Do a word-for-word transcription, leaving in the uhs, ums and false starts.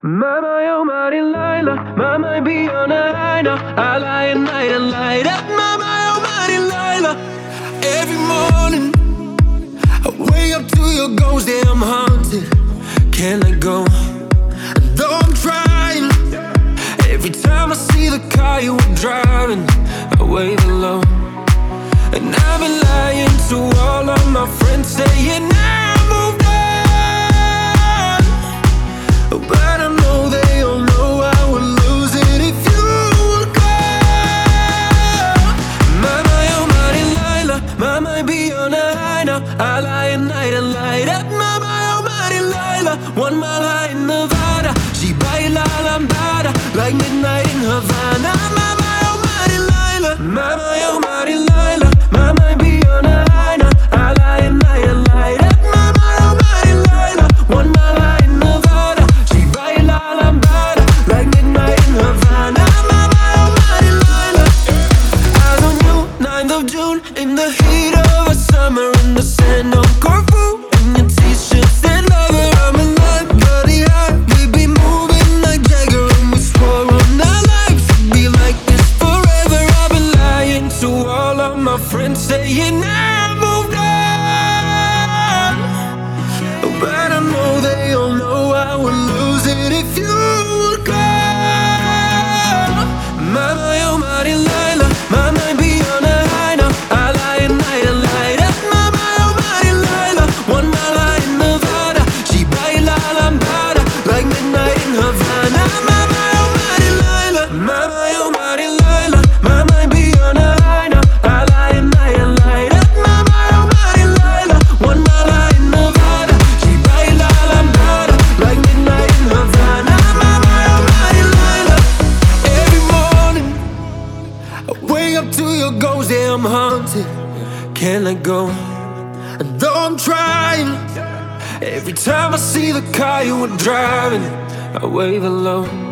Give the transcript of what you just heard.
Mama, oh, mighty Lila, Mama, be on a high now. I lie at night and light up. Mama, oh, mighty Lila. Every morning, I wake up to your ghost, yeah, I'm haunted. Can't let go, and though I'm trying, every time I see the car you were driving, I wave hello. And I've been lying to all of my friends, saying I moved on, but I know they all know I would lose it if you were gone. Mama, oh, mighty Lila, Mama, be on a high now. I lie at night and light up. Mama, oh, mighty Lila, one mile high in Nevada. She baila lambada like midnight in Havana. Mama, oh, mighty Lila, Mama, oh, mighty Lila, Mama, be on a high now. I lie at night and light up. Mama, oh, mighty Lila, one mile high in Nevada. She baila lambada like midnight in Havana. Mama, oh, mighty Lila. Eyes on you, ninth of June, in the heat of a summer in the sand on Corfu. In your t-shirt said lover, I'm in love, bloody high. We be moving like Jagger and we swore on our lives to be like this forever. I've been lying to all of my friends, saying I moved on, but I know they all know I would lose it if you were gone. Mama, oh, mighty Lila, Mama, be on a high now. I lie at night and light up. Mama, oh, mighty Lila, one mile high in Nevada. She baila lambada like midnight in Havana. Mama, oh, mighty Lila, Mama, oh, mighty Lila, Mama, be on a high now. I lie at night and light up. Mama, oh, mighty Lila, one mile high in Nevada. She baila lambada like midnight in Havana. Mama, oh, mighty Lila. Every morning I wake up to your ghost, yeah, I'm haunted. Can't let go, and though I'm trying, every time I see the car you were driving, I wave hello.